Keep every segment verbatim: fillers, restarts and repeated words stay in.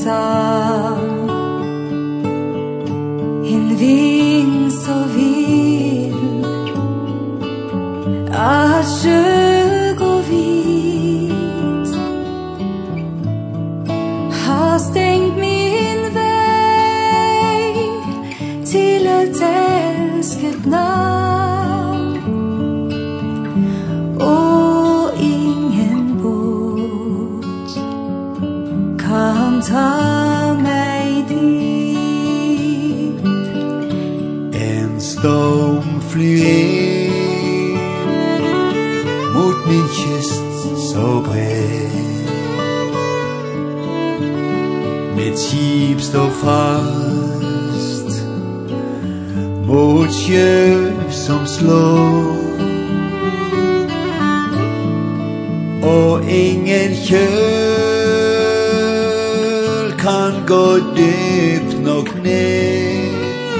sang. En vind så vild att sjö går vid har stängt min väg till ett älskat namn, och ingen båt kan ta mig dit. En storm flyr mot min kyst så bred. Mitt skip står fast mot sjø som slår, og ingen kjøl kan gå dypt nok ned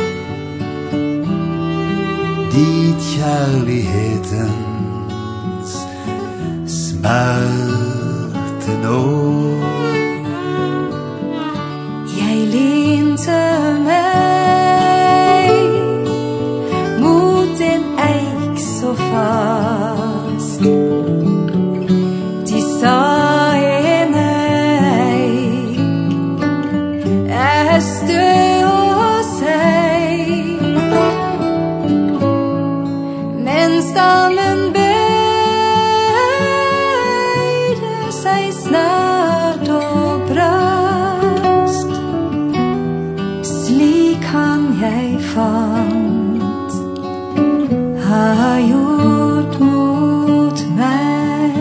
dit kjærlighetens smerte når. Jeg lente meg mot en eik så fast. De sa en eik er stø og seg, men stammen bøyde seg snart og brast. Slik han jeg fant har gjort mot meg.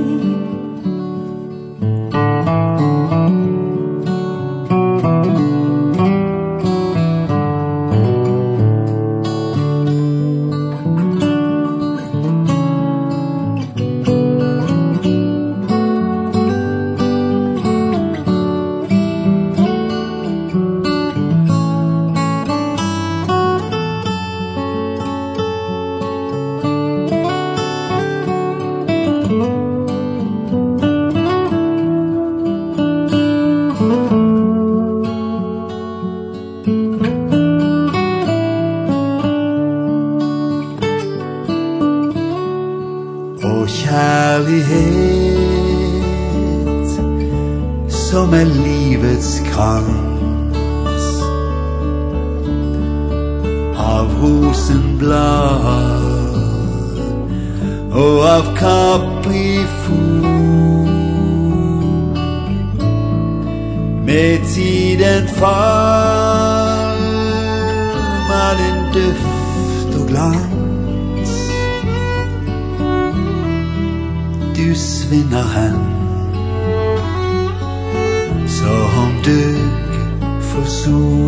Og kjærlighet som er livets krans, av rosenblad og av kaprifol, med tiden falmer den duft og glans. Du svinner hen som døg for sol.